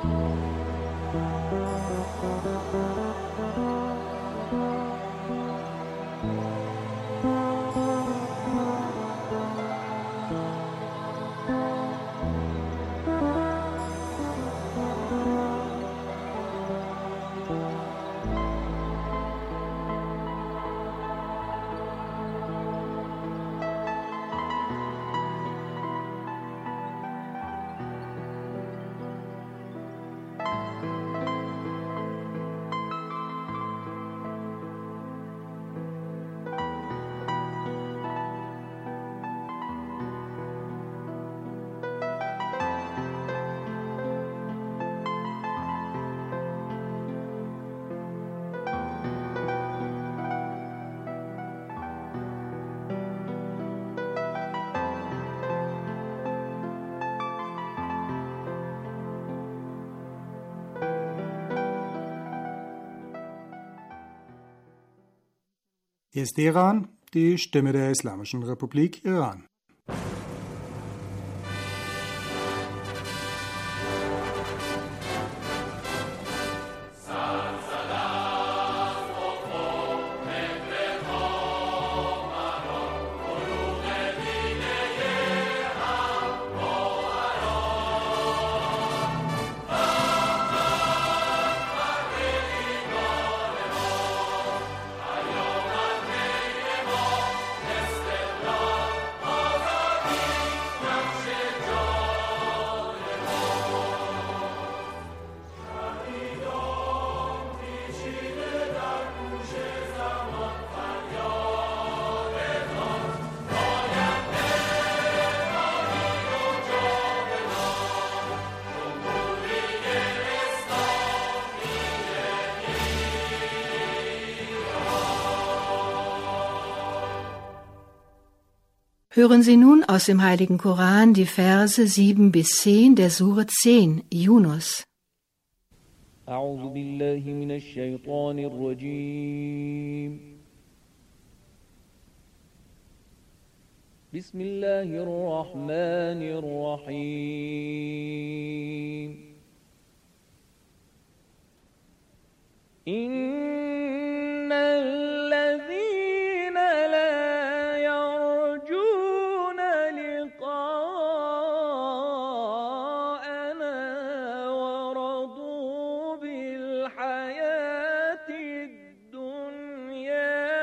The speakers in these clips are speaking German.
Hier ist Iran, die Stimme der Islamischen Republik Iran. Hören Sie nun aus dem Heiligen Koran die Verse 7 bis 10 der Sure 10, Yunus. أعوذ بالله من الشيطان الرجيم بسم الله الرحمن الرحيم إن الذين لا يرجون لقاءنا ورضوا بالحياة الدنيا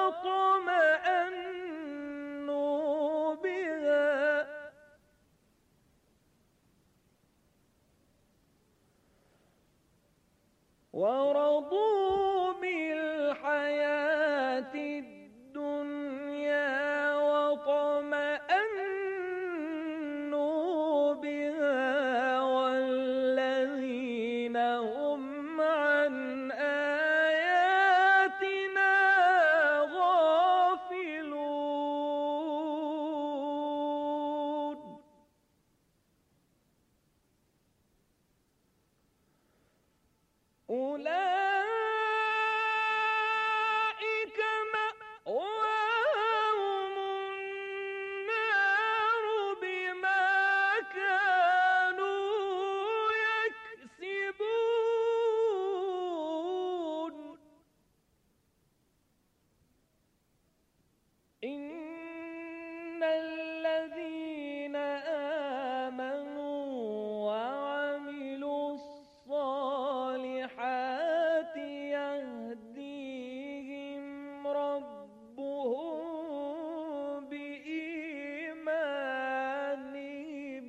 واطمأنوا بها والذين هم عن آياتنا غافلون أولئك مأواهم النار بما كانوا يكسبون إن الذين آمنوا وعملوا الصالحات يهديهم ربهم بإيمانهم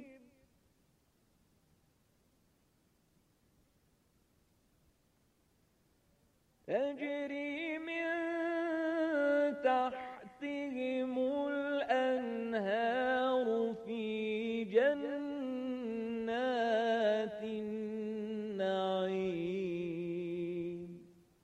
تجري من تحتهم الأنهار في جنات النعيم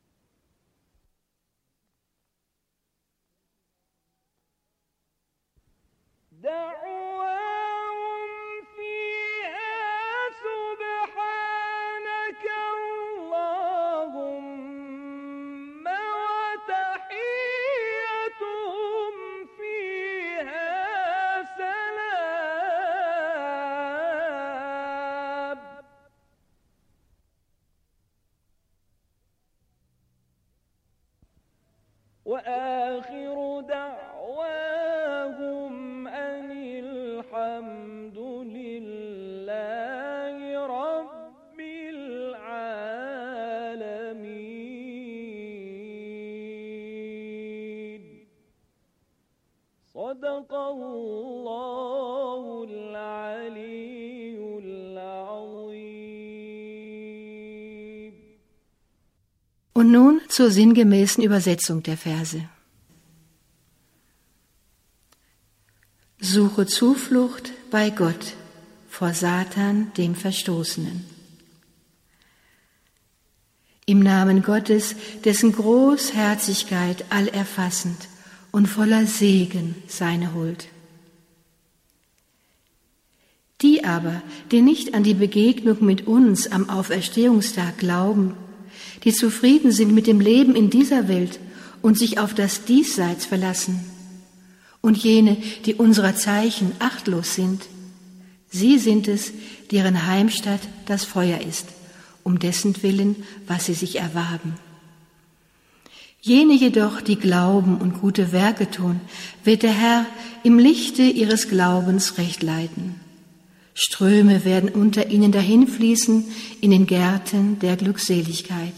دعواهم فيها سبحانك اللهم وآخر دعواهم أن الحمد لله رب العالمين. صدق الله العلي العظيم. Und nun zur sinngemäßen Übersetzung der Verse. Suche Zuflucht bei Gott vor Satan, dem Verstoßenen. Im Namen Gottes, dessen Großherzigkeit allerfassend und voller Segen seine Huld. Die aber, die nicht an die Begegnung mit uns am Auferstehungstag glauben, die zufrieden sind mit dem Leben in dieser Welt und sich auf das Diesseits verlassen, und jene, die unserer Zeichen achtlos sind, sie sind es, deren Heimstatt das Feuer ist, um dessen Willen, was sie sich erwarben. Jene jedoch, die glauben und gute Werke tun, wird der Herr im Lichte ihres Glaubens recht leiten. Ströme werden unter ihnen dahinfließen in den Gärten der Glückseligkeit.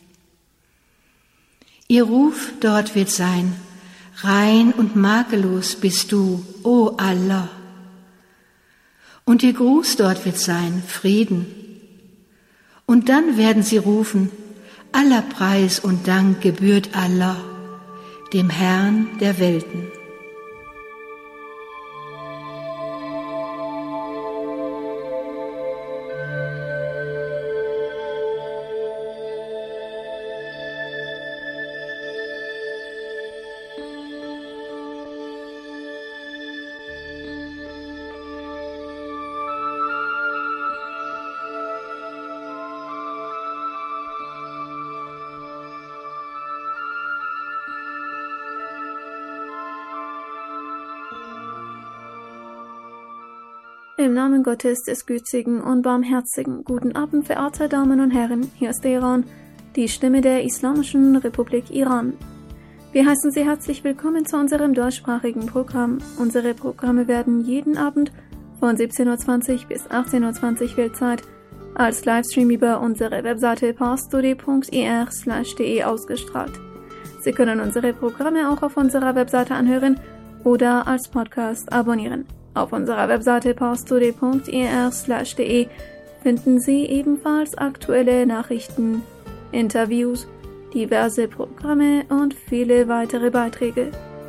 Ihr Ruf dort wird sein: Rein und makellos bist du, o Allah. Und ihr Gruß dort wird sein: Frieden. Und dann werden sie rufen: Aller Preis und Dank gebührt Allah, dem Herrn der Welten. Im Namen Gottes, des Gütigen und Barmherzigen, guten Abend, verehrte Damen und Herren, hier ist Iran, die Stimme der Islamischen Republik Iran. Wir heißen Sie herzlich willkommen zu unserem deutschsprachigen Programm. Unsere Programme werden jeden Abend von 17:20 Uhr bis 18:20 Uhr Weltzeit als Livestream über unsere Webseite parstory.ir/de ausgestrahlt. Sie können unsere Programme auch auf unserer Webseite anhören oder als Podcast abonnieren. Auf unserer Webseite parstory.ir/de finden Sie ebenfalls aktuelle Nachrichten, Interviews, diverse Programme und viele weitere Beiträge.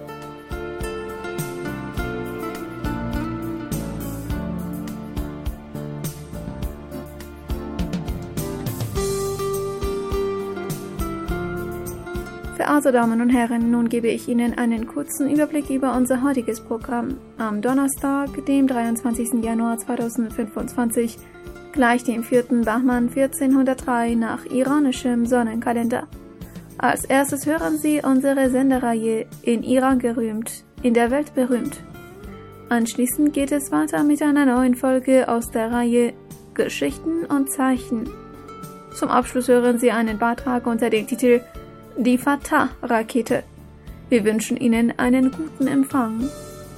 Verehrte Damen und Herren, nun gebe ich Ihnen einen kurzen Überblick über unser heutiges Programm. Am Donnerstag, dem 23. Januar 2025, gleich dem 4. Bahman 1403 nach iranischem Sonnenkalender. Als erstes hören Sie unsere Sendereihe In Iran gerühmt, in der Welt berühmt. Anschließend geht es weiter mit einer neuen Folge aus der Reihe Geschichten und Zeichen. Zum Abschluss hören Sie einen Beitrag unter dem Titel Die Fatah-Rakete. Wir wünschen Ihnen einen guten Empfang.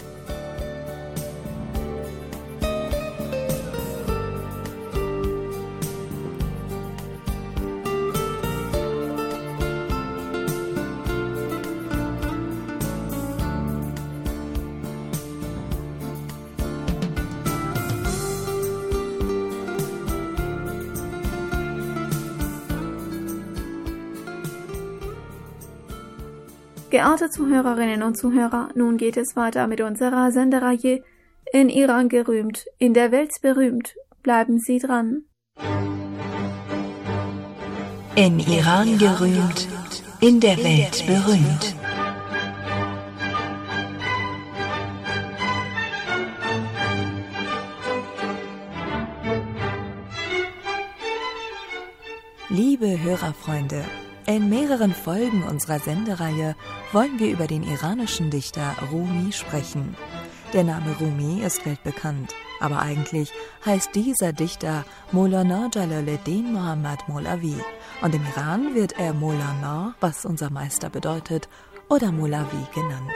Geehrte Zuhörerinnen und Zuhörer, nun geht es weiter mit unserer Sendereihe In Iran gerühmt, in der Welt berühmt. Bleiben Sie dran. In Iran gerühmt, in der Welt berühmt. Liebe Hörerfreunde, in mehreren Folgen unserer Sendereihe wollen wir über den iranischen Dichter Rumi sprechen. Der Name Rumi ist weltbekannt, aber eigentlich heißt dieser Dichter Maulana Jalaluddin Muhammad Molavi und im Iran wird er Maulana, was unser Meister bedeutet, oder Molavi genannt.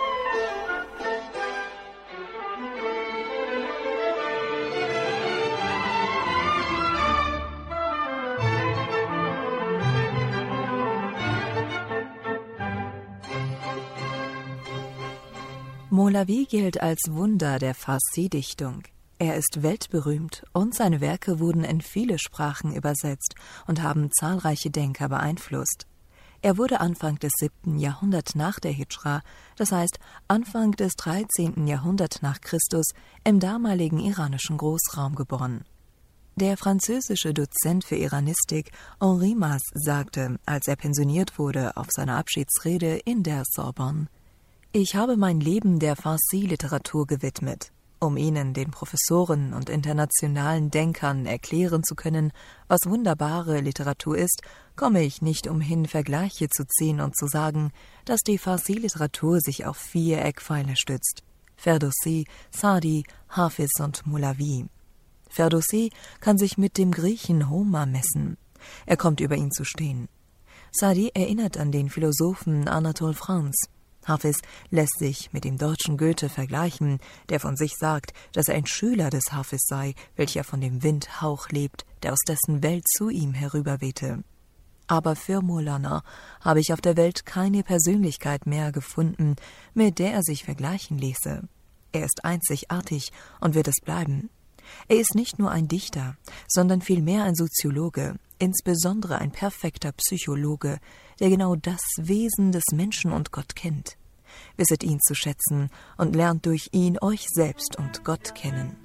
Molavi gilt als Wunder der Farsi-Dichtung. Er ist weltberühmt und seine Werke wurden in viele Sprachen übersetzt und haben zahlreiche Denker beeinflusst. Er wurde Anfang des 7. Jahrhunderts nach der Hijra, das heißt Anfang des 13. Jahrhunderts nach Christus, im damaligen iranischen Großraum geboren. Der französische Dozent für Iranistik Henri Mas sagte, als er pensioniert wurde, auf seiner Abschiedsrede in der Sorbonne: Ich habe mein Leben der Farsi-Literatur gewidmet. Um ihnen, den Professoren und internationalen Denkern, erklären zu können, was wunderbare Literatur ist, komme ich nicht umhin, Vergleiche zu ziehen und zu sagen, dass die Farsi-Literatur sich auf 4 Eckpfeiler stützt: Ferdowsi, Sa'di, Hafiz und Molavi. Ferdowsi kann sich mit dem Griechen Homer messen. Er kommt über ihn zu stehen. Sa'di erinnert an den Philosophen Anatole France. Hafiz lässt sich mit dem deutschen Goethe vergleichen, der von sich sagt, dass er ein Schüler des Hafiz sei, welcher von dem Windhauch lebt, der aus dessen Welt zu ihm herüberwehte. Aber für Maulana habe ich auf der Welt keine Persönlichkeit mehr gefunden, mit der er sich vergleichen ließe. Er ist einzigartig und wird es bleiben. Er ist nicht nur ein Dichter, sondern vielmehr ein Soziologe, insbesondere ein perfekter Psychologe, der genau das Wesen des Menschen und Gott kennt. Wisset ihn zu schätzen und lernt durch ihn euch selbst und Gott kennen.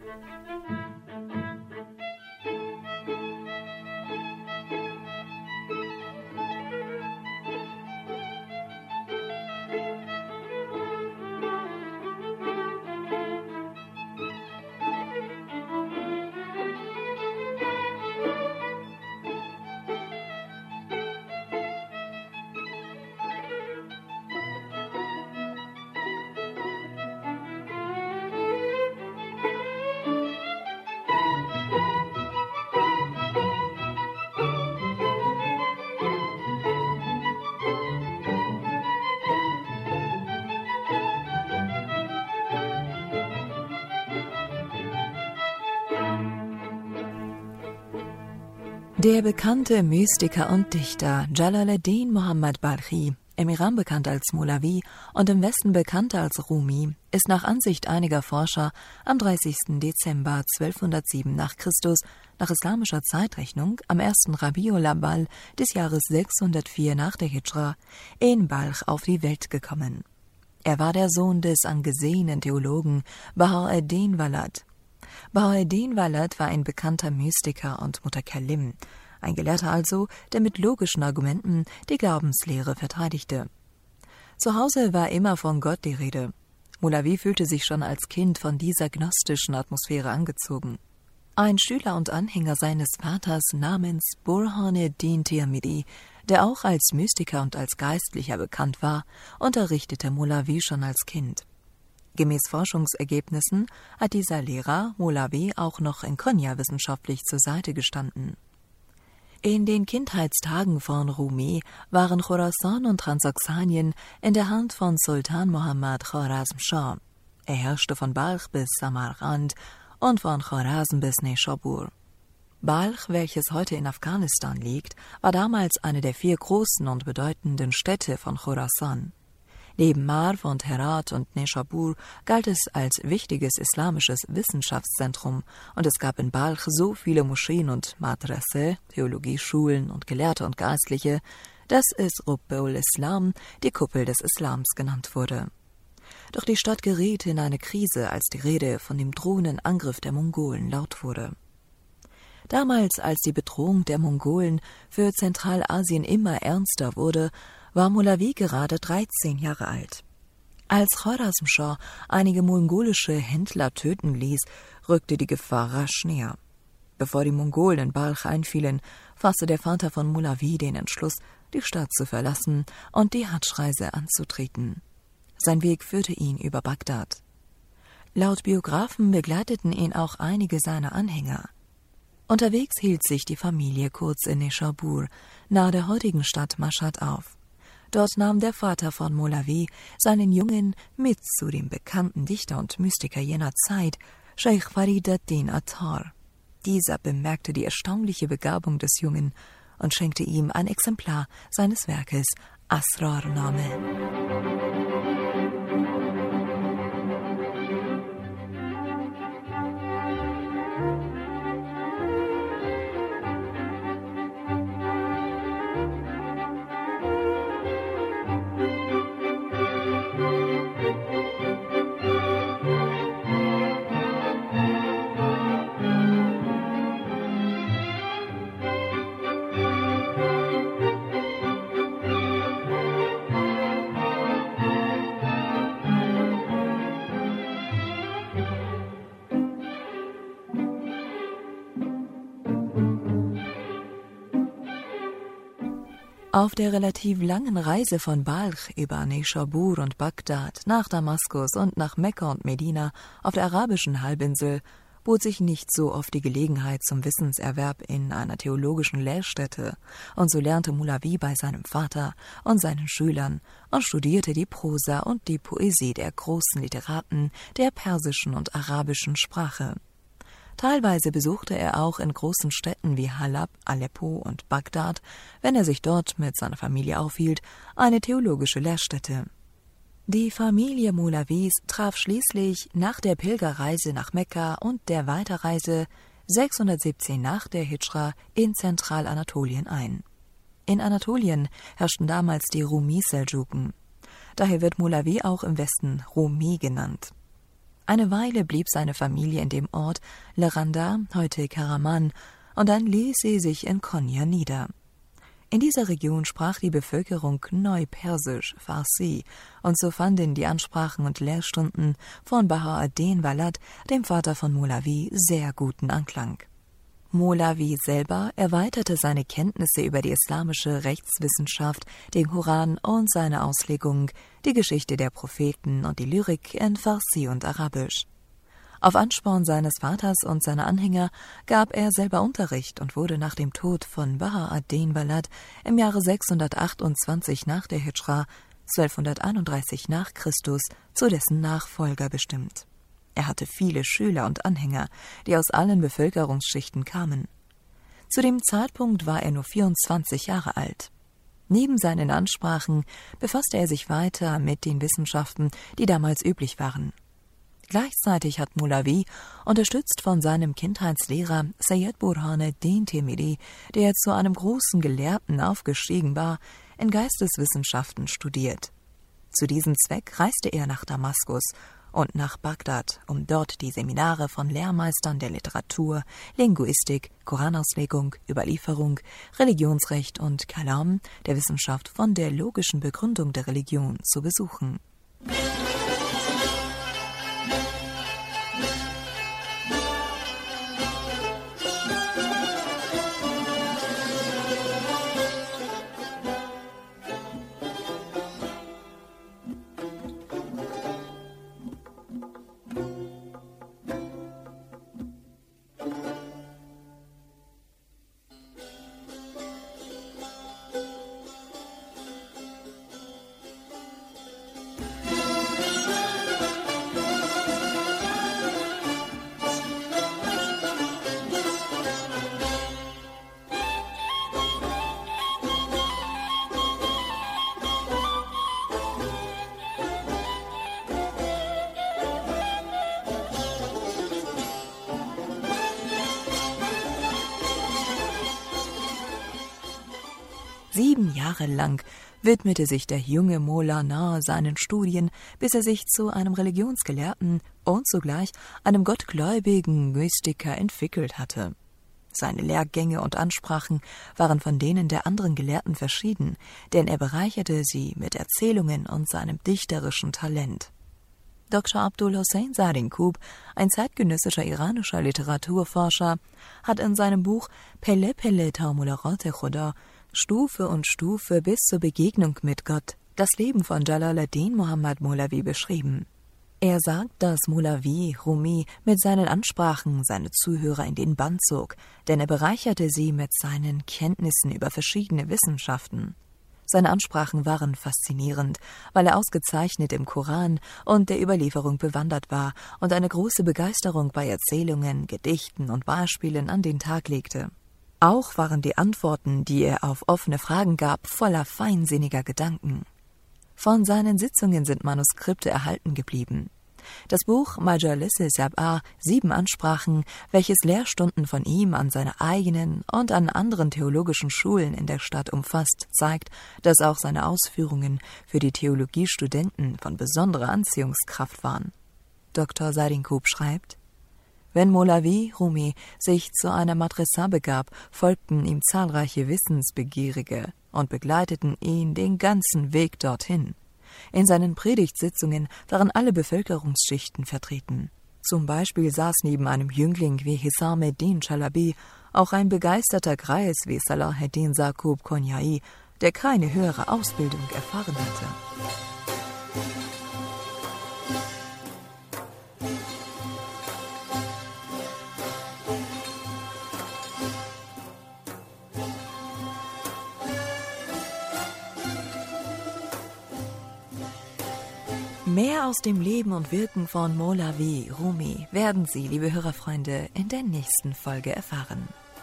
Der bekannte Mystiker und Dichter Jalaluddin Muhammad Balkhi, im Iran bekannt als Molavi und im Westen bekannt als Rumi, ist nach Ansicht einiger Forscher am 30. Dezember 1207 nach Christus nach islamischer Zeitrechnung am 1. Rabiul Awwal des Jahres 604 nach der Hijra in Balch auf die Welt gekommen. Er war der Sohn des angesehenen Theologen Baha'u'ddin Walad. Baha'u'ddin Walad war ein bekannter Mystiker und Mutakallim, ein Gelehrter also, der mit logischen Argumenten die Glaubenslehre verteidigte. Zu Hause war immer von Gott die Rede. Molavi fühlte sich schon als Kind von dieser gnostischen Atmosphäre angezogen. Ein Schüler und Anhänger seines Vaters namens Burhanuddin Tirmidhi, der auch als Mystiker und als Geistlicher bekannt war, unterrichtete Molavi schon als Kind. Gemäß Forschungsergebnissen hat dieser Lehrer Molavi auch noch in Konya wissenschaftlich zur Seite gestanden. In den Kindheitstagen von Rumi waren Chorasan und Transoxanien in der Hand von Sultan Muhammad Khwarezm-Schah. Er herrschte von Balch bis Samarkand und von Chorasan bis Neshabur. Balch, welches heute in Afghanistan liegt, war damals eine der 4 großen und bedeutenden Städte von Chorasan. Neben Marv und Herat und Neshabur galt es als wichtiges islamisches Wissenschaftszentrum und es gab in Balch so viele Moscheen und Madrase, Theologieschulen und Gelehrte und Geistliche, dass es Rubbeul Islam, die Kuppel des Islams, genannt wurde. Doch die Stadt geriet in eine Krise, als die Rede von dem drohenden Angriff der Mongolen laut wurde. Damals, als die Bedrohung der Mongolen für Zentralasien immer ernster wurde, war Molavi gerade 13 Jahre alt. Als Khwarezm-Schah einige mongolische Händler töten ließ, rückte die Gefahr rasch näher. Bevor die Mongolen in Balch einfielen, fasste der Vater von Molavi den Entschluss, die Stadt zu verlassen und die Hadsch-Reise anzutreten. Sein Weg führte ihn über Bagdad. Laut Biografen begleiteten ihn auch einige seiner Anhänger. Unterwegs hielt sich die Familie kurz in Neshabur, nahe der heutigen Stadt Mashhad, auf. Dort nahm der Vater von Molavi seinen Jungen mit zu dem bekannten Dichter und Mystiker jener Zeit, Scheich Farid ad-Din Attar. Dieser bemerkte die erstaunliche Begabung des Jungen und schenkte ihm ein Exemplar seines Werkes Asrar-Name. Auf der relativ langen Reise von Balch über Neschabur und Bagdad nach Damaskus und nach Mekka und Medina auf der arabischen Halbinsel bot sich nicht so oft die Gelegenheit zum Wissenserwerb in einer theologischen Lehrstätte, und so lernte Molavi bei seinem Vater und seinen Schülern und studierte die Prosa und die Poesie der großen Literaten der persischen und arabischen Sprache. Teilweise besuchte er auch in großen Städten wie Halab, Aleppo und Bagdad, wenn er sich dort mit seiner Familie aufhielt, eine theologische Lehrstätte. Die Familie Molavis traf schließlich nach der Pilgerreise nach Mekka und der Weiterreise 617 nach der Hidschra in Zentralanatolien ein. In Anatolien herrschten damals die Rumi-Seldschuken. Daher wird Molavi auch im Westen Rumi genannt. Eine Weile blieb seine Familie in dem Ort Leranda, heute Karaman, und dann ließ sie sich in Konya nieder. In dieser Region sprach die Bevölkerung Neupersisch, Farsi, und so fanden die Ansprachen und Lehrstunden von Baha ad-Din Walad, dem Vater von Molavi, sehr guten Anklang. Molavi selber erweiterte seine Kenntnisse über die islamische Rechtswissenschaft, den Koran und seine Auslegung, die Geschichte der Propheten und die Lyrik in Farsi und Arabisch. Auf Ansporn seines Vaters und seiner Anhänger gab er selber Unterricht und wurde nach dem Tod von Baha ad-Din Walad im Jahre 628 nach der Hidschra, 1231 nach Christus, zu dessen Nachfolger bestimmt. Er hatte viele Schüler und Anhänger, die aus allen Bevölkerungsschichten kamen. Zu dem Zeitpunkt war er nur 24 Jahre alt. Neben seinen Ansprachen befasste er sich weiter mit den Wissenschaften, die damals üblich waren. Gleichzeitig hat Molavi, unterstützt von seinem Kindheitslehrer Sayyid Burhan ad-Din Temiri, der zu einem großen Gelehrten aufgestiegen war, in Geisteswissenschaften studiert. Zu diesem Zweck reiste er nach Damaskus und nach Bagdad, um dort die Seminare von Lehrmeistern der Literatur, Linguistik, Koranauslegung, Überlieferung, Religionsrecht und Kalam, der Wissenschaft von der logischen Begründung der Religion, zu besuchen. Sieben Jahre lang widmete sich der junge Molana seinen Studien, bis er sich zu einem Religionsgelehrten und zugleich einem gottgläubigen Mystiker entwickelt hatte. Seine Lehrgänge und Ansprachen waren von denen der anderen Gelehrten verschieden, denn er bereicherte sie mit Erzählungen und seinem dichterischen Talent. Dr. Abdul Hossein Sarinkub, ein zeitgenössischer iranischer Literaturforscher, hat in seinem Buch Pelle Pelle Taumularate Khuda Stufe und Stufe bis zur Begegnung mit Gott das Leben von Jalal-ad-Din Muhammad Molavi beschrieben. Er sagt, dass Molavi Rumi mit seinen Ansprachen seine Zuhörer in den Bann zog, denn er bereicherte sie mit seinen Kenntnissen über verschiedene Wissenschaften. Seine Ansprachen waren faszinierend, weil er ausgezeichnet im Koran und der Überlieferung bewandert war und eine große Begeisterung bei Erzählungen, Gedichten und Beispielen an den Tag legte. Auch waren die Antworten, die er auf offene Fragen gab, voller feinsinniger Gedanken. Von seinen Sitzungen sind Manuskripte erhalten geblieben. Das Buch Majalis-e Sab'a, 7 Ansprachen, welches Lehrstunden von ihm an seiner eigenen und an anderen theologischen Schulen in der Stadt umfasst, zeigt, dass auch seine Ausführungen für die Theologiestudenten von besonderer Anziehungskraft waren. Dr. Sarinkub schreibt: Wenn Molavi Rumi sich zu einer Madrasa begab, folgten ihm zahlreiche Wissensbegierige und begleiteten ihn den ganzen Weg dorthin. In seinen Predigtsitzungen waren alle Bevölkerungsschichten vertreten. Zum Beispiel saß neben einem Jüngling wie Hisam-ed-Din Chalabi auch ein begeisterter Greis wie Salaheddin Saqub Konyai, der keine höhere Ausbildung erfahren hatte. Mehr aus dem Leben und Wirken von Molavi Rumi werden Sie, liebe Hörerfreunde, in der nächsten Folge erfahren.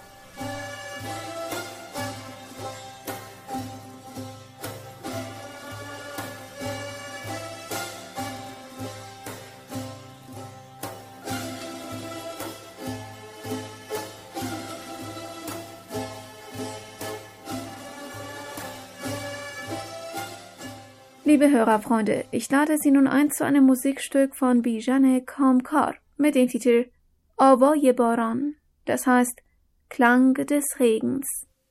Liebe Hörerfreunde, ich lade Sie nun ein zu einem Musikstück von Bijan Kamkar mit dem Titel Avay Baran, das heißt Klang des Regens.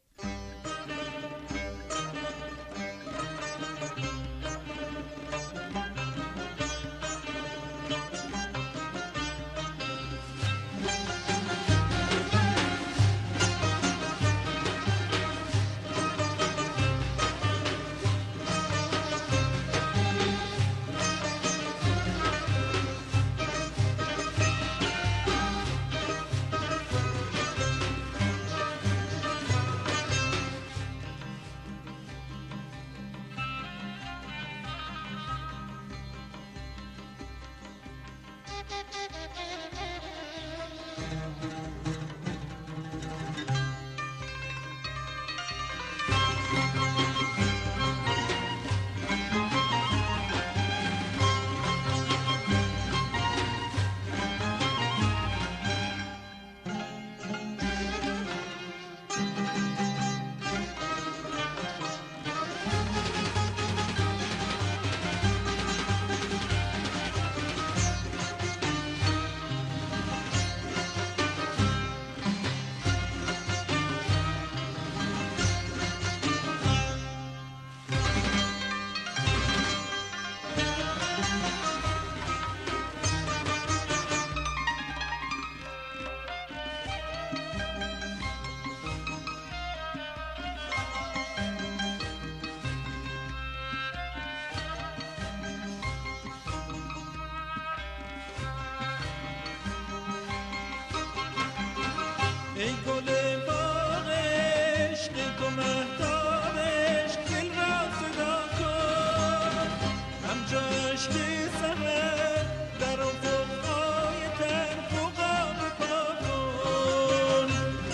ای گل باغ عشق تو مهتاب عشق دل را صدا کن همجا عشقی سهر در افقهای تن فوقا بپا کن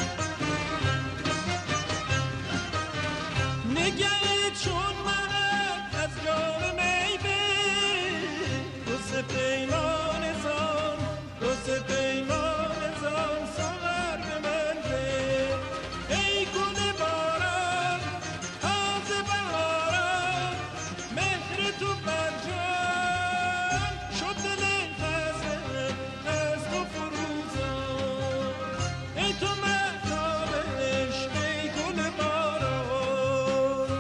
نگهت چون مهد از جام می بی روز پیمان زان روز پیمان زان سهر به من ده ای گل باران تازه بهاران مهر تو بر جان شد دل خسته از تو فروزان ای تو مهتاب عشق ای گل باران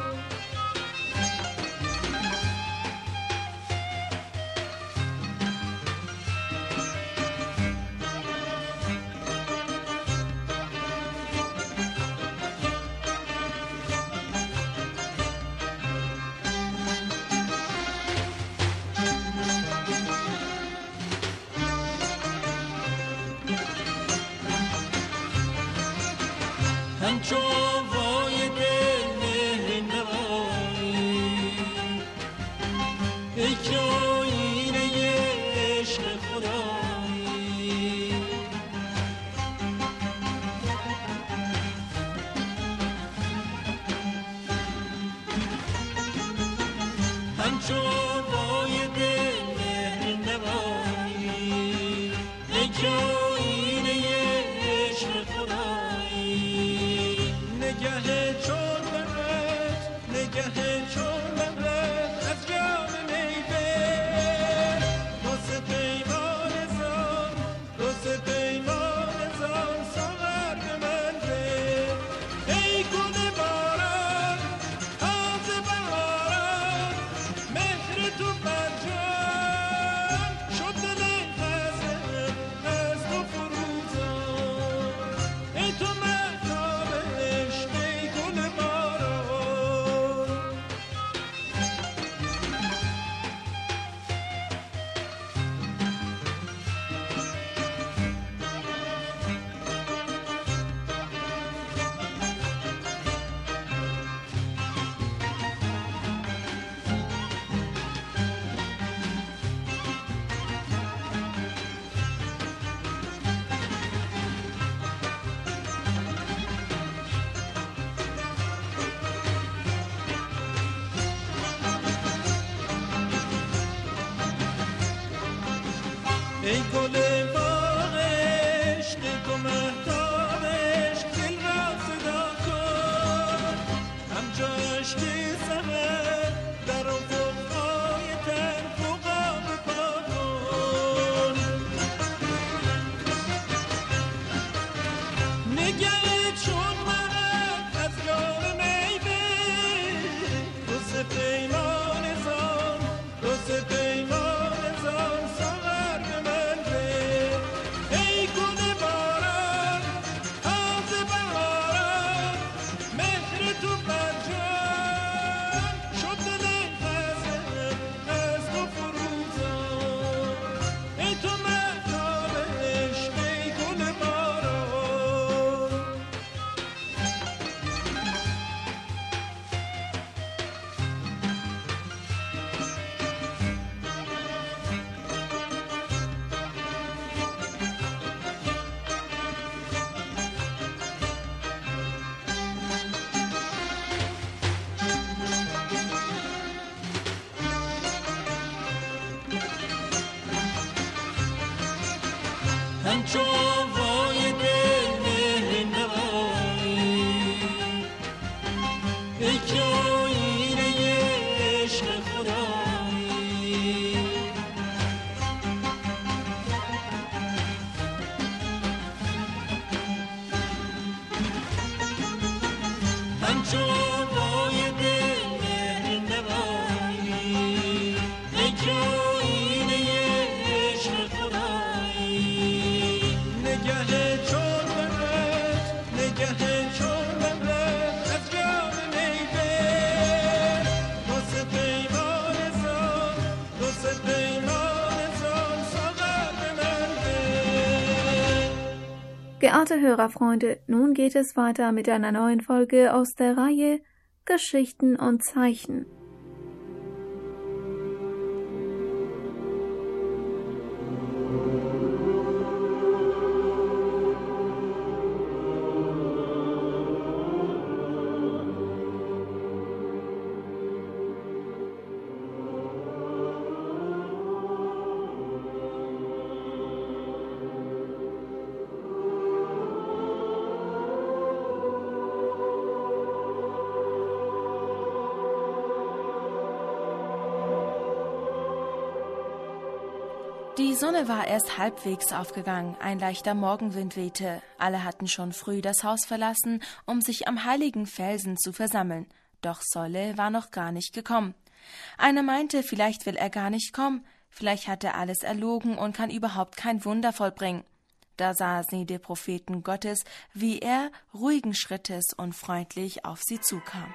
همچون وای دل مهر نوای که آینه عشق خدایی. همچو آبای دل مهر نوایی، ای که آینه عشق خدایی. نگه چون بهت، نگه چون بهت از جام می بر، واسه پیمان زان، واسه پیمان زان ساغر به من ده. ای گل باران تازه بهاران، مهر تو بر جان شد دل خزم از تو فروزان. ای تو مهتاب عشق، ای گل باران. ای گل باغ عشق، ای تو مهتاب عشق، دل را صدا کن. همچو اشکی سحر در افقهای تن فوقا بپا کن. نگه چون مهد از جام می بر، واسه پیمان زان، واسه پیمان زان ساغر به من ده. ای گل باران تازه بهاران، مهر تو بر جان شد دل خزم از تو فروزان. ای تو مهتاب عشق، ای گل باران. همچو آوای دل مهر نوایی، ای که آینه عشق خدایی. همچو آوای دل مهر نوایی، ای که آینه عشق خدایی. نگه چون بهت، نگه چون بهت از جام می بر، واسه پیمان زان، واسه پیمان زان ساغر به من ده. Geehrte Hörerfreunde, nun geht es weiter mit einer neuen Folge aus der Reihe Geschichten und Zeichen. Die Sonne war erst halbwegs aufgegangen, ein leichter Morgenwind wehte. Alle hatten schon früh das Haus verlassen, um sich am heiligen Felsen zu versammeln. Doch Solle war noch gar nicht gekommen. Einer meinte, vielleicht will er gar nicht kommen, vielleicht hat er alles erlogen und kann überhaupt kein Wunder vollbringen. Da sah sie den Propheten Gottes, wie er ruhigen Schrittes und freundlich auf sie zukam.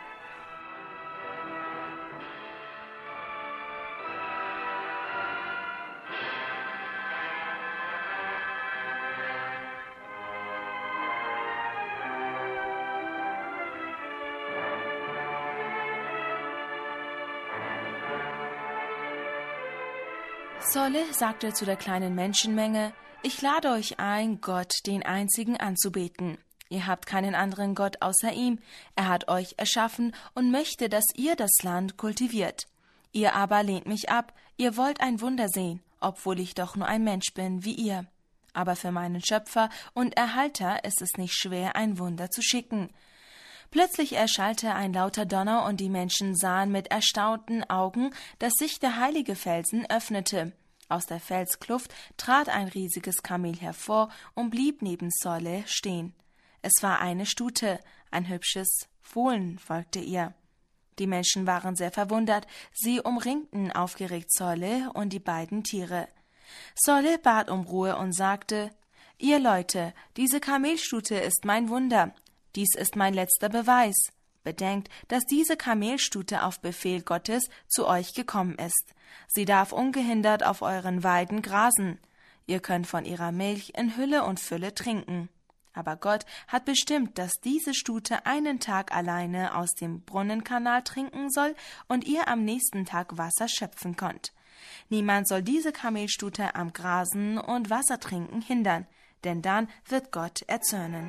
Zolle sagte zu der kleinen Menschenmenge: Ich lade euch ein, Gott, den Einzigen, anzubeten. Ihr habt keinen anderen Gott außer ihm. Er hat euch erschaffen und möchte, dass ihr das Land kultiviert. Ihr aber lehnt mich ab. Ihr wollt ein Wunder sehen, obwohl ich doch nur ein Mensch bin wie ihr. Aber für meinen Schöpfer und Erhalter ist es nicht schwer, ein Wunder zu schicken. Plötzlich erschallte ein lauter Donner und die Menschen sahen mit erstaunten Augen, dass sich der heilige Felsen öffnete. Aus der Felskluft trat ein riesiges Kamel hervor und blieb neben Zolle stehen. Es war eine Stute, ein hübsches Fohlen folgte ihr. Die Menschen waren sehr verwundert, sie umringten aufgeregt Zolle und die beiden Tiere. Zolle bat um Ruhe und sagte: Ihr Leute, diese Kamelstute ist mein Wunder. Dies ist mein letzter Beweis. Bedenkt, dass diese Kamelstute auf Befehl Gottes zu euch gekommen ist. Sie darf ungehindert auf euren Weiden grasen. Ihr könnt von ihrer Milch in Hülle und Fülle trinken. Aber Gott hat bestimmt, dass diese Stute einen Tag alleine aus dem Brunnenkanal trinken soll und ihr am nächsten Tag Wasser schöpfen könnt. Niemand soll diese Kamelstute am Grasen und Wassertrinken hindern, denn dann wird Gott erzürnen.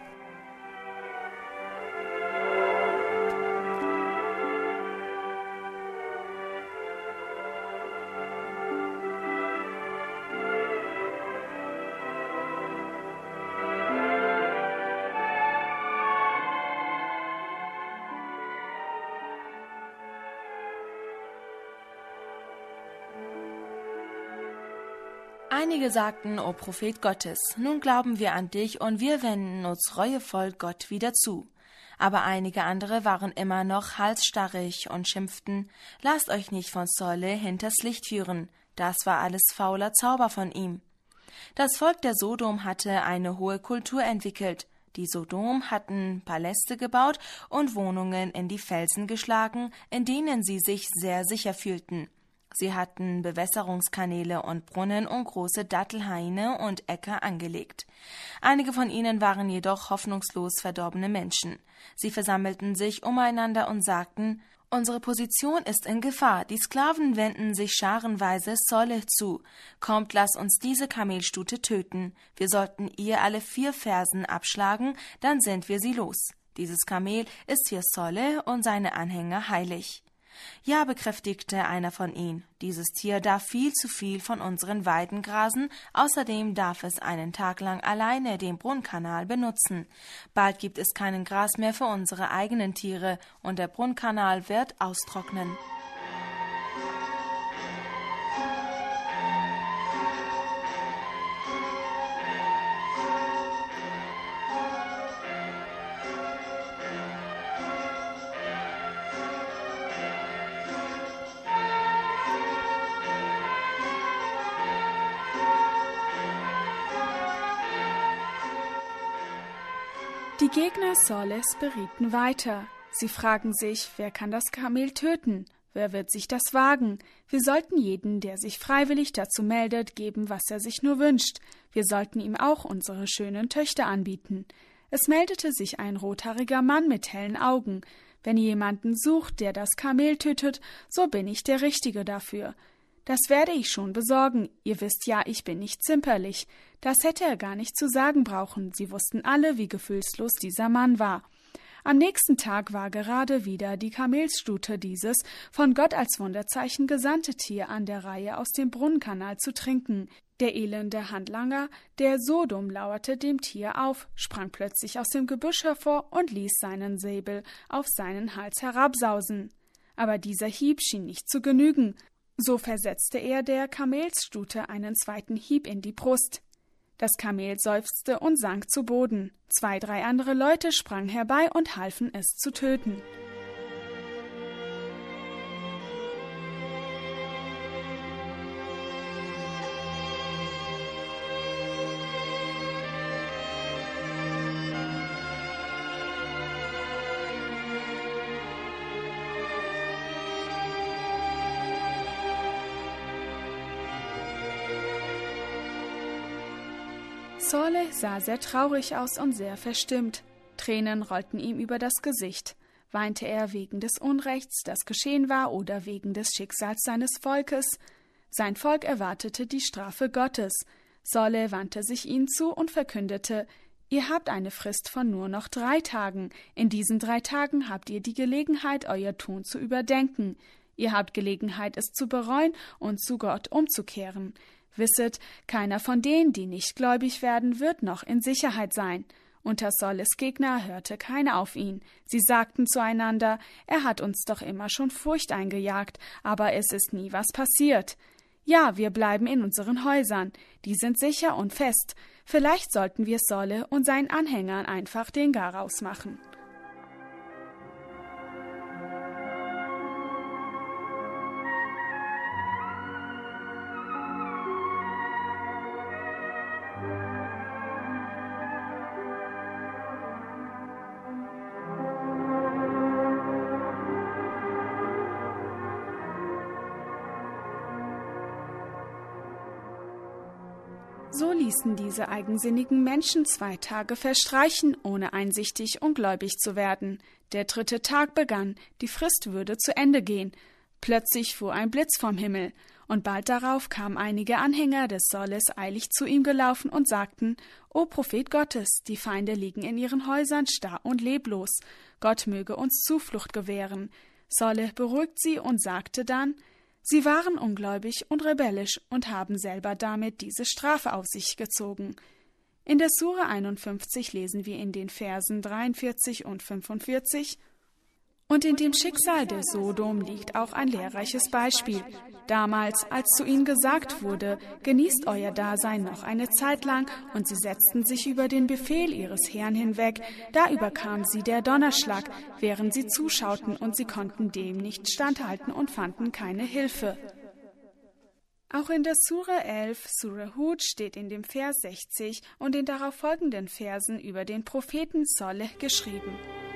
Einige sagten: O Prophet Gottes, nun glauben wir an dich und wir wenden uns reuevoll Gott wieder zu. Aber einige andere waren immer noch halsstarrig und schimpften: Lasst euch nicht von Zolle hinters Licht führen, das war alles fauler Zauber von ihm. Das Volk der Sodom hatte eine hohe Kultur entwickelt. Die Sodom hatten Paläste gebaut und Wohnungen in die Felsen geschlagen, in denen sie sich sehr sicher fühlten. Sie hatten Bewässerungskanäle und Brunnen und große Dattelhaine und Äcker angelegt. Einige von ihnen waren jedoch hoffnungslos verdorbene Menschen. Sie versammelten sich umeinander und sagten: Unsere Position ist in Gefahr. Die Sklaven wenden sich scharenweise Zolle zu. Kommt, lass uns diese Kamelstute töten. Wir sollten ihr alle 4 Fersen abschlagen, dann sind wir sie los. Dieses Kamel ist für Zolle und seine Anhänger heilig. Ja, bekräftigte einer von ihnen, dieses Tier darf viel zu viel von unseren Weiden grasen, außerdem darf es einen Tag lang alleine den Brunnenkanal benutzen. Bald gibt es keinen Gras mehr für unsere eigenen Tiere und der Brunnenkanal wird austrocknen. Die Gegner Zolles berieten weiter. Sie fragen sich, wer kann das Kamel töten? Wer wird sich das wagen? Wir sollten jeden, der sich freiwillig dazu meldet, geben, was er sich nur wünscht. Wir sollten ihm auch unsere schönen Töchter anbieten. Es meldete sich ein rothaariger Mann mit hellen Augen. Wenn ihr jemanden sucht, der das Kamel tötet, so bin ich der Richtige dafür. Das werde ich schon besorgen. Ihr wisst ja, ich bin nicht zimperlich. Das hätte er gar nicht zu sagen brauchen. Sie wussten alle, wie gefühlslos dieser Mann war. Am nächsten Tag war gerade wieder die Kamelstute, dieses von Gott als Wunderzeichen gesandte Tier, an der Reihe, aus dem Brunnenkanal zu trinken. Der elende Handlanger der Sodom lauerte dem Tier auf, sprang plötzlich aus dem Gebüsch hervor und ließ seinen Säbel auf seinen Hals herabsausen. Aber dieser Hieb schien nicht zu genügen. So versetzte er der Kamelsstute einen zweiten Hieb in die Brust. Das Kamel seufzte und sank zu Boden. 2, 3 andere Leute sprangen herbei und halfen es zu töten. Zolle sah sehr traurig aus und sehr verstimmt. Tränen rollten ihm über das Gesicht. Weinte er wegen des Unrechts, das geschehen war, oder wegen des Schicksals seines Volkes? Sein Volk erwartete die Strafe Gottes. Solle wandte sich ihnen zu und verkündete: Ihr habt eine Frist von nur noch 3 Tagen. In diesen 3 Tagen habt ihr die Gelegenheit, euer Tun zu überdenken. Ihr habt Gelegenheit, es zu bereuen und zu Gott umzukehren. Wisset, keiner von denen, die nicht gläubig werden, wird noch in Sicherheit sein. Unter Solles Gegner hörte keiner auf ihn. Sie sagten zueinander: Er hat uns doch immer schon Furcht eingejagt, aber es ist nie was passiert. Ja, wir bleiben in unseren Häusern. Die sind sicher und fest. Vielleicht sollten wir Solle und seinen Anhängern einfach den Garaus machen. So ließen diese eigensinnigen Menschen 2 Tage verstreichen, ohne einsichtig und gläubig zu werden. Der 3. Tag begann, die Frist würde zu Ende gehen. Plötzlich fuhr ein Blitz vom Himmel, und bald darauf kamen einige Anhänger des Solles eilig zu ihm gelaufen und sagten: O Prophet Gottes, die Feinde liegen in ihren Häusern starr und leblos. Gott möge uns Zuflucht gewähren. Solle beruhigt sie und sagte dann: Sie waren ungläubig und rebellisch und haben selber damit diese Strafe auf sich gezogen. In der Sure 51 lesen wir in den Versen 43 und 45: Und in dem Schicksal der Sodom liegt auch ein lehrreiches Beispiel. Damals, als zu ihnen gesagt wurde: Genießt euer Dasein noch eine Zeit lang, und sie setzten sich über den Befehl ihres Herrn hinweg, da überkam sie der Donnerschlag, während sie zuschauten, und sie konnten dem nicht standhalten und fanden keine Hilfe. Auch in der Sure 11, Sure Hud, steht in dem Vers 60 und den darauf folgenden Versen über den Propheten Solle geschrieben: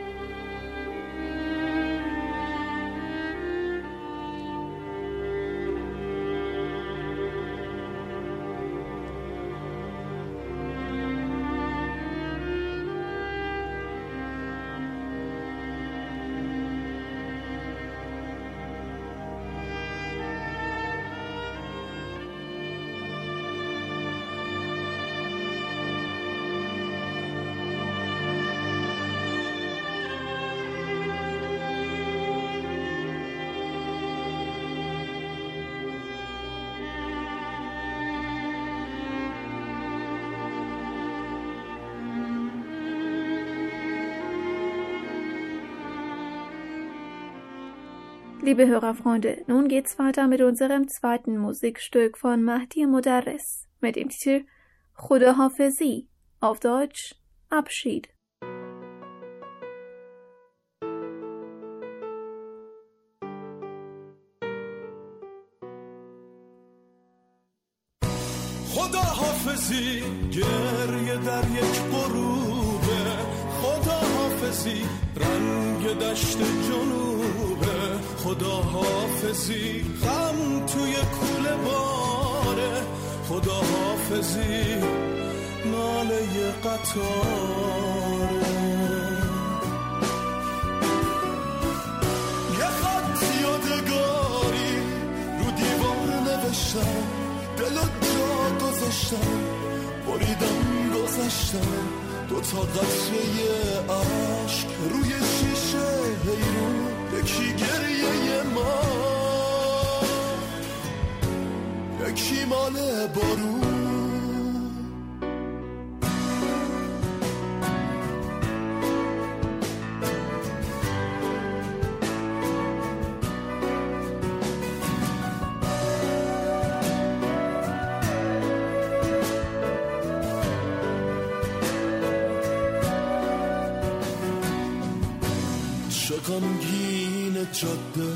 Liebe Hörerfreunde, nun geht's weiter mit unserem zweiten Musikstück von Mahdi Modarres mit dem Titel Khuda Hafizi, auf Deutsch Abschied. خدا حافظی گریه در یک غروبه، خدا حافظی رنگ دشت جنوبه، خدا حافظی غم توی کوله باره، خدا حافظی ناله قطاره. یه خط یادگاری رو دیوار نوشتم، دلو جا گذاشتم، بریدم گذاشتم، 2 قطره عشق روی شیشه حیرون، یکی گریه ما، یکی مال بارون. غمگین جاده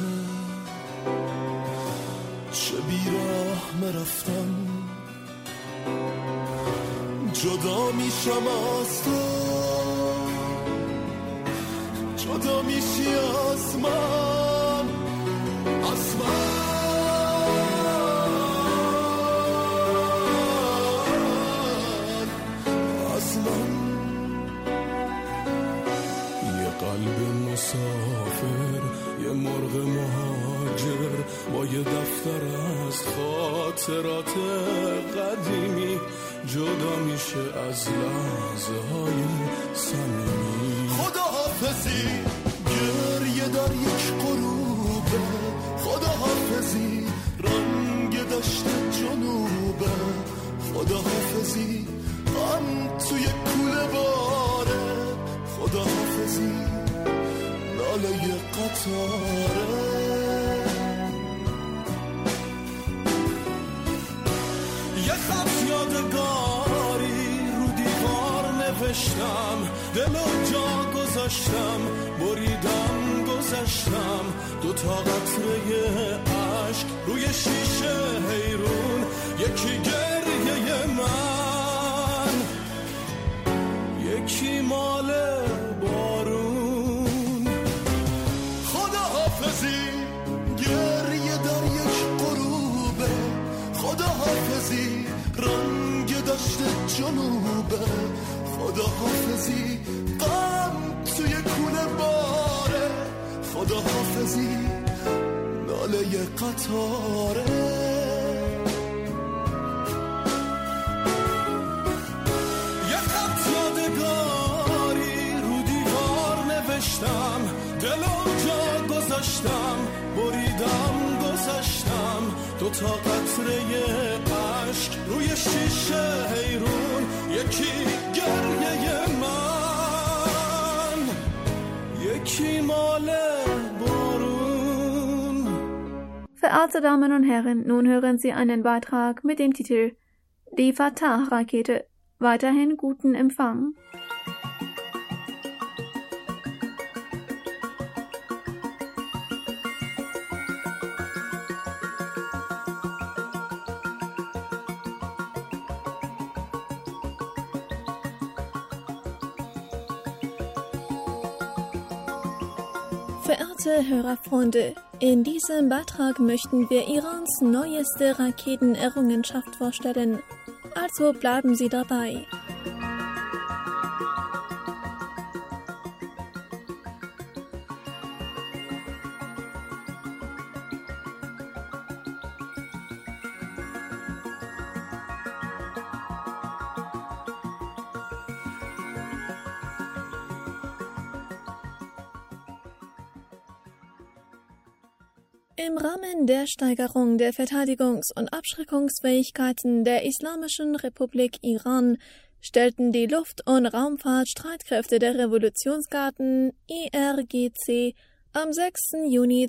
چه بیراه مرفتم، جدا میشم از تو، جدا میشی از من، از من. یه قلب مسافر، یه مرغ مهاجر با یه دفتر از خاطرات قدیمی جدا میشه از لحظه های صمیمی. خداحافظی گریه در یک غروبه، خداحافظی رنگ دشت جنوبه، خداحافظی غم توی کوله باره، خداحافظی ناله قطاره. یه خط یادگاری رو دیوار نوشتم، دلو جا گذاشتم، بریدم گذاشتم، 2 قطره عشق روی شیشه حیرون، یکی گریه من، یکی مال بارون. خداحافظی گریه در یک غروبه، خداحافظی رنگ دشت جنوبه، خداحافظی غم توی کوله باره، خداحافظی ناله قطاره. یه خط یادگاری رو دیوار نوشتم، دلو جا گذاشتم، بریدم گذاشتم، 2 قطره عشق روی شیشه حیرون، یکی گریه من، یکی مال بارون. Verehrte Damen und Herren, nun hören Sie einen Beitrag mit dem Titel Die Fatah-Rakete. Weiterhin guten Empfang. Verehrte Hörerfreunde, in diesem Beitrag möchten wir Irans neueste Raketenerrungenschaft vorstellen. Also bleiben Sie dabei. Im Rahmen der Steigerung der Verteidigungs- und Abschreckungsfähigkeiten der Islamischen Republik Iran stellten die Luft- und Raumfahrtstreitkräfte der Revolutionsgarden IRGC am 6. Juni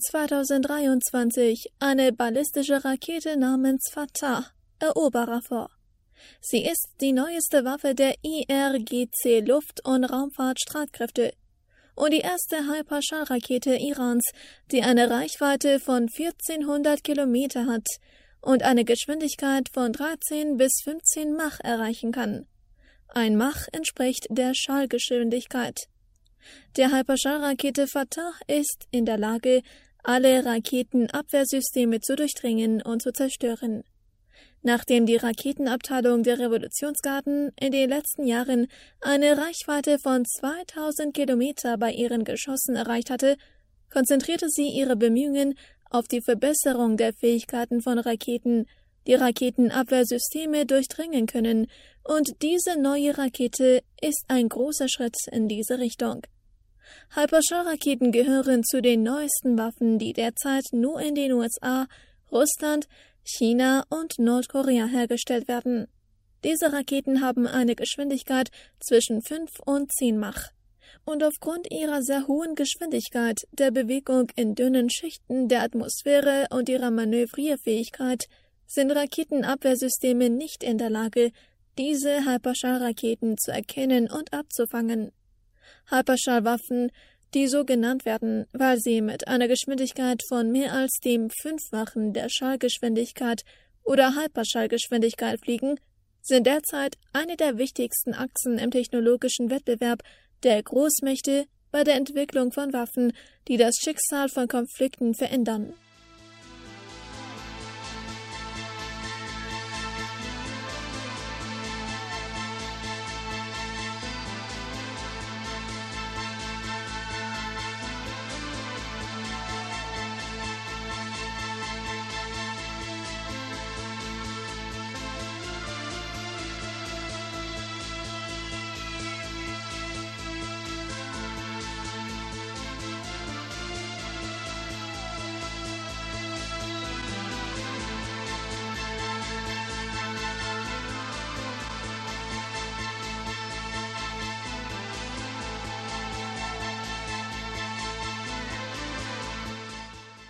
2023 eine ballistische Rakete namens Fatah, Eroberer, vor. Sie ist die neueste Waffe der IRGC Luft- und Raumfahrtstreitkräfte und die erste Hyperschallrakete Irans, die eine Reichweite von 1400 Kilometer hat und eine Geschwindigkeit von 13 bis 15 Mach erreichen kann. Ein Mach entspricht der Schallgeschwindigkeit. Der Hyperschallrakete Fatah ist in der Lage, alle Raketenabwehrsysteme zu durchdringen und zu zerstören. Nachdem die Raketenabteilung der Revolutionsgarden in den letzten Jahren eine Reichweite von 2000 Kilometer bei ihren Geschossen erreicht hatte, konzentrierte sie ihre Bemühungen auf die Verbesserung der Fähigkeiten von Raketen, die Raketenabwehrsysteme durchdringen können, und diese neue Rakete ist ein großer Schritt in diese Richtung. Hyperschallraketen gehören zu den neuesten Waffen, die derzeit nur in den USA, Russland, China und Nordkorea hergestellt werden. Diese Raketen haben eine Geschwindigkeit zwischen 5 und 10 Mach. Und aufgrund ihrer sehr hohen Geschwindigkeit, der Bewegung in dünnen Schichten der Atmosphäre und ihrer Manövrierfähigkeit sind Raketenabwehrsysteme nicht in der Lage, diese Hyperschallraketen zu erkennen und abzufangen. Hyperschallwaffen, die so genannt werden, weil sie mit einer Geschwindigkeit von mehr als dem 5-fachen der Schallgeschwindigkeit oder Hyperschallgeschwindigkeit fliegen, sind derzeit eine der wichtigsten Achsen im technologischen Wettbewerb der Großmächte bei der Entwicklung von Waffen, die das Schicksal von Konflikten verändern.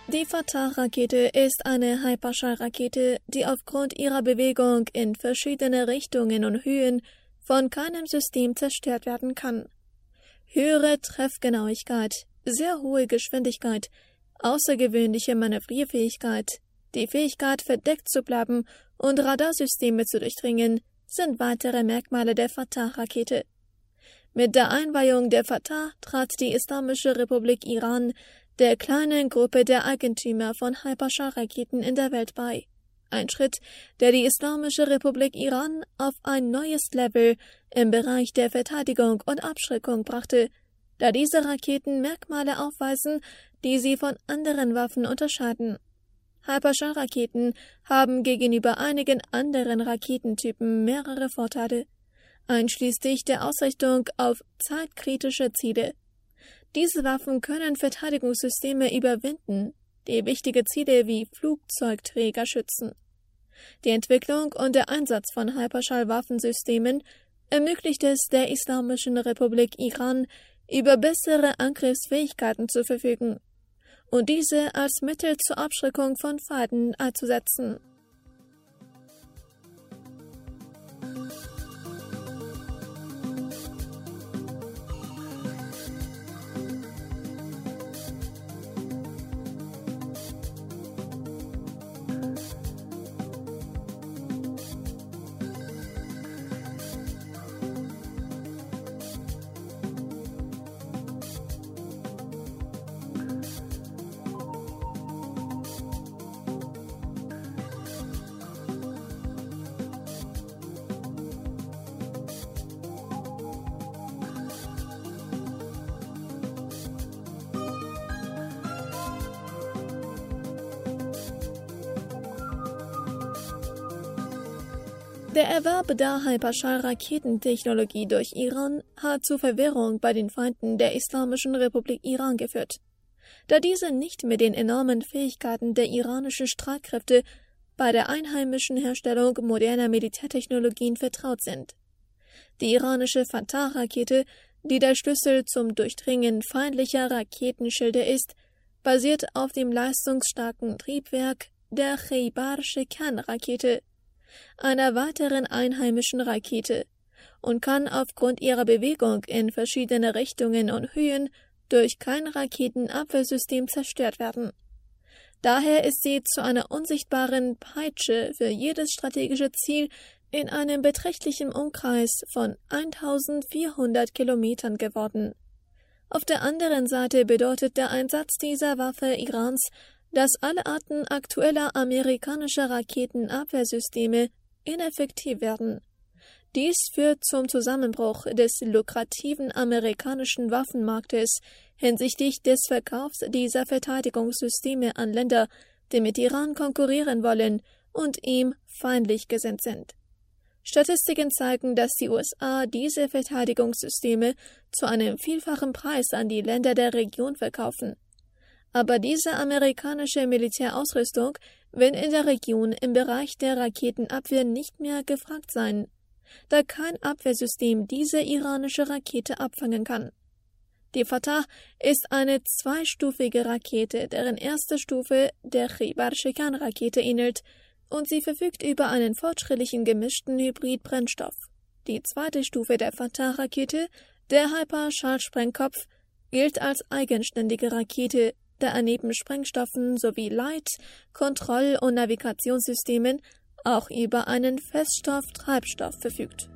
Die Fatah-Rakete ist eine Hyperschallrakete, die aufgrund ihrer Bewegung in verschiedene Richtungen und Höhen von keinem System zerstört werden kann. Höhere Treffgenauigkeit, sehr hohe Geschwindigkeit, außergewöhnliche Manövrierfähigkeit, die Fähigkeit, verdeckt zu bleiben und Radarsysteme zu durchdringen, sind weitere Merkmale der Fatah-Rakete. Mit der Einweihung der Fatah trat die Islamische Republik Iran der kleinen Gruppe der Eigentümer von Hyperschallraketen in der Welt bei. Ein Schritt, der die Islamische Republik Iran auf ein neues Level im Bereich der Verteidigung und Abschreckung brachte, da diese Raketen Merkmale aufweisen, die sie von anderen Waffen unterscheiden. Hyperschallraketen haben gegenüber einigen anderen Raketentypen mehrere Vorteile, einschließlich der Ausrichtung auf zeitkritische Ziele. Diese Waffen können Verteidigungssysteme überwinden, die wichtige Ziele wie Flugzeugträger schützen. Die Entwicklung und der Einsatz von Hyperschallwaffensystemen ermöglicht es der Islamischen Republik Iran, über bessere Angriffsfähigkeiten zu verfügen und diese als Mittel zur Abschreckung von Feinden einzusetzen. Der Erwerb der Hyperschallraketentechnologie durch Iran hat zu Verwirrung bei den Feinden der Islamischen Republik Iran geführt, da diese nicht mit den enormen Fähigkeiten der iranischen Streitkräfte bei der einheimischen Herstellung moderner Militärtechnologien vertraut sind. Die iranische Fatah-Rakete, die der Schlüssel zum Durchdringen feindlicher Raketenschilde ist, basiert auf dem leistungsstarken Triebwerk der Kheibar-Shekan-Rakete, einer weiteren einheimischen Rakete, und kann aufgrund ihrer Bewegung in verschiedene Richtungen und Höhen durch kein Raketenabwehrsystem zerstört werden. Daher ist sie zu einer unsichtbaren Peitsche für jedes strategische Ziel in einem beträchtlichen Umkreis von 1400 Kilometern geworden. Auf der anderen Seite bedeutet der Einsatz dieser Waffe Irans, dass alle Arten aktueller amerikanischer Raketenabwehrsysteme ineffektiv werden. Dies führt zum Zusammenbruch des lukrativen amerikanischen Waffenmarktes hinsichtlich des Verkaufs dieser Verteidigungssysteme an Länder, die mit Iran konkurrieren wollen und ihm feindlich gesinnt sind. Statistiken zeigen, dass die USA diese Verteidigungssysteme zu einem vielfachen Preis an die Länder der Region verkaufen. Aber diese amerikanische Militärausrüstung wird in der Region im Bereich der Raketenabwehr nicht mehr gefragt sein, da kein Abwehrsystem diese iranische Rakete abfangen kann. Die Fatah ist eine zweistufige Rakete, deren erste Stufe der Kheibar-Shekan-Rakete ähnelt, und sie verfügt über einen fortschrittlichen gemischten Hybrid-Brennstoff. Die zweite Stufe der Fatah-Rakete, der Hyperschallsprengkopf, gilt als eigenständige Rakete, da er neben Sprengstoffen sowie Leit-, Kontroll- und Navigationssystemen auch über einen Feststofftreibstoff verfügt.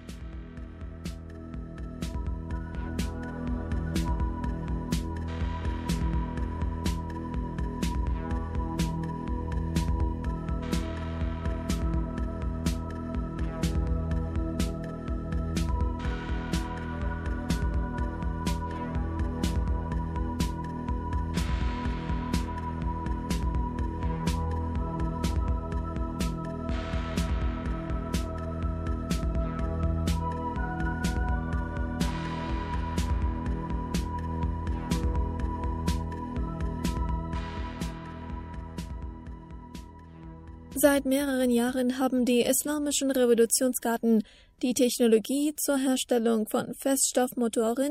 Seit mehreren Jahren haben die islamischen Revolutionsgarden die Technologie zur Herstellung von Feststoffmotoren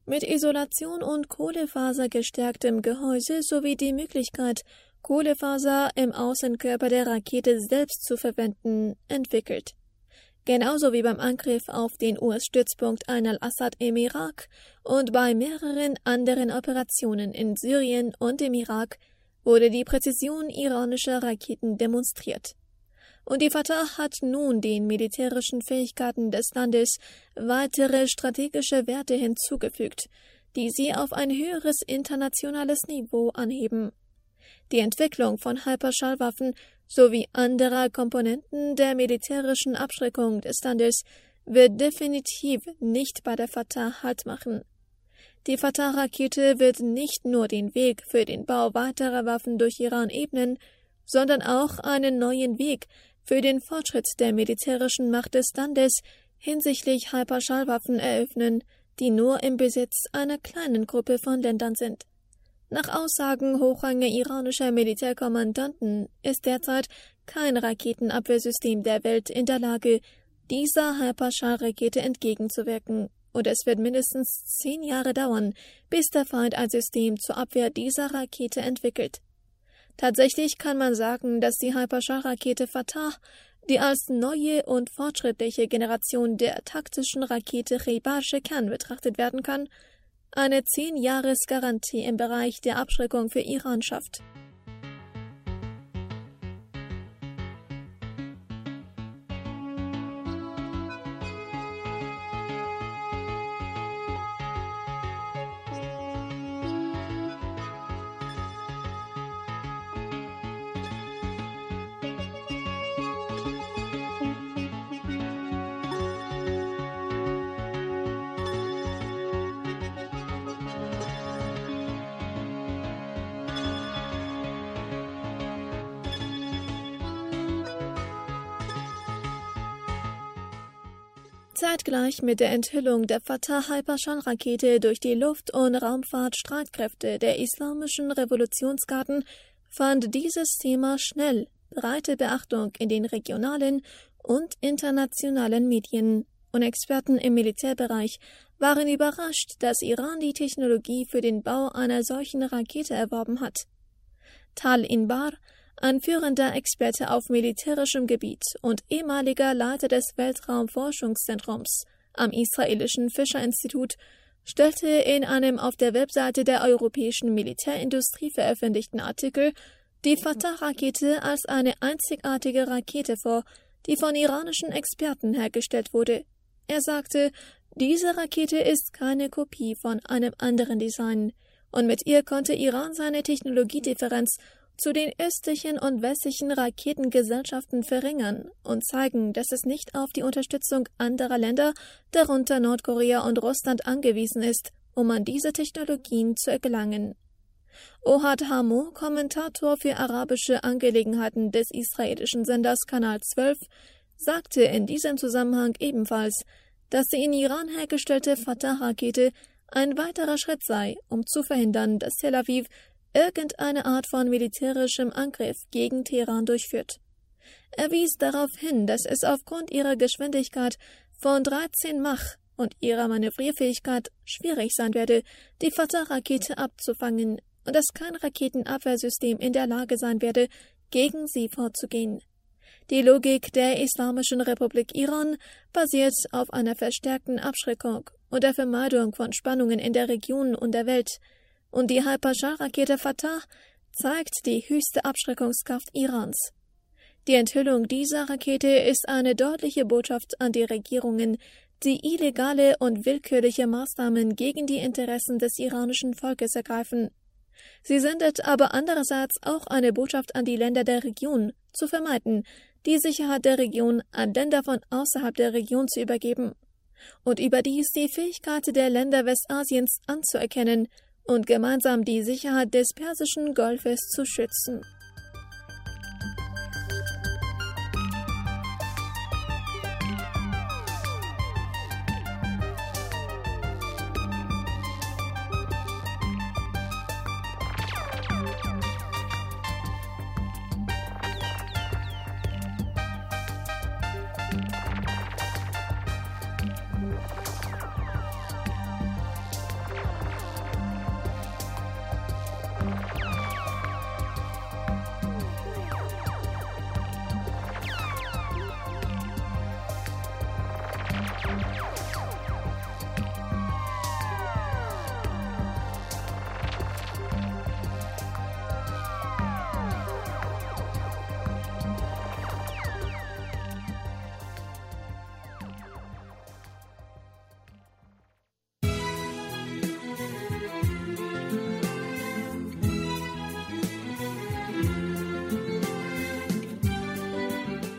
mit Isolation und kohlefasergestärktem Gehäuse sowie die Möglichkeit, Kohlefaser im Außenkörper der Rakete selbst zu verwenden, entwickelt. Genauso wie beim Angriff auf den US-Stützpunkt Ain al-Assad im Irak und bei mehreren anderen Operationen in Syrien und im Irak wurde die Präzision iranischer Raketen demonstriert. Und die Fatah hat nun den militärischen Fähigkeiten des Landes weitere strategische Werte hinzugefügt, die sie auf ein höheres internationales Niveau anheben. Die Entwicklung von Hyperschallwaffen sowie anderer Komponenten der militärischen Abschreckung des Landes wird definitiv nicht bei der Fatah Halt machen. Die Fatah-Rakete wird nicht nur den Weg für den Bau weiterer Waffen durch Iran ebnen, sondern auch einen neuen Weg für den Fortschritt der militärischen Macht des Landes hinsichtlich Hyperschallwaffen eröffnen, die nur im Besitz einer kleinen Gruppe von Ländern sind. Nach Aussagen hochrangiger iranischer Militärkommandanten ist derzeit kein Raketenabwehrsystem der Welt in der Lage, dieser Hyperschallrakete entgegenzuwirken, und es wird mindestens 10 Jahre dauern, bis der Feind ein System zur Abwehr dieser Rakete entwickelt. Tatsächlich kann man sagen, dass die Hyperschallrakete Fatah, die als neue und fortschrittliche Generation der taktischen Rakete Khaybar-Shekan betrachtet werden kann, eine 10-Jahres-Garantie im Bereich der Abschreckung für Iran schafft. Zeitgleich mit der Enthüllung der Fatah-Hyperschallrakete durch die Luft- und Raumfahrtstreitkräfte der Islamischen Revolutionsgarden fand dieses Thema schnell breite Beachtung in den regionalen und internationalen Medien, und Experten im Militärbereich waren überrascht, dass Iran die Technologie für den Bau einer solchen Rakete erworben hat. Tal Inbar, ein führender Experte auf militärischem Gebiet und ehemaliger Leiter des Weltraumforschungszentrums am israelischen Fischer-Institut, stellte in einem auf der Webseite der europäischen Militärindustrie veröffentlichten Artikel die Fatah-Rakete als eine einzigartige Rakete vor, die von iranischen Experten hergestellt wurde. Er sagte, diese Rakete ist keine Kopie von einem anderen Design, und mit ihr konnte Iran seine Technologiedifferenz zu den östlichen und westlichen Raketengesellschaften verringern und zeigen, dass es nicht auf die Unterstützung anderer Länder, darunter Nordkorea und Russland, angewiesen ist, um an diese Technologien zu gelangen. Ohad Hamo, Kommentator für arabische Angelegenheiten des israelischen Senders Kanal 12, sagte in diesem Zusammenhang ebenfalls, dass die in Iran hergestellte Fatah-Rakete ein weiterer Schritt sei, um zu verhindern, dass Tel Aviv irgendeine Art von militärischem Angriff gegen Teheran durchführt. Er wies darauf hin, dass es aufgrund ihrer Geschwindigkeit von 13 Mach und ihrer Manövrierfähigkeit schwierig sein werde, die Fatah-Rakete abzufangen, und dass kein Raketenabwehrsystem in der Lage sein werde, gegen sie vorzugehen. Die Logik der Islamischen Republik Iran basiert auf einer verstärkten Abschreckung und der Vermeidung von Spannungen in der Region und der Welt, und die Hyperschallrakete Fatah zeigt die höchste Abschreckungskraft Irans. Die Enthüllung dieser Rakete ist eine deutliche Botschaft an die Regierungen, die illegale und willkürliche Maßnahmen gegen die Interessen des iranischen Volkes ergreifen. Sie sendet aber andererseits auch eine Botschaft an die Länder der Region, zu vermeiden, die Sicherheit der Region an Länder von außerhalb der Region zu übergeben, und überdies die Fähigkeit der Länder Westasiens anzuerkennen und gemeinsam die Sicherheit des Persischen Golfes zu schützen.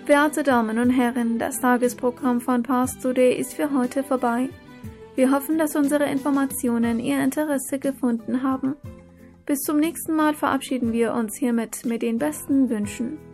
Verehrte Damen und Herren, das Tagesprogramm von Pars Today ist für heute vorbei. Wir hoffen, dass unsere Informationen Ihr Interesse gefunden haben. Bis zum nächsten Mal verabschieden wir uns hiermit mit den besten Wünschen.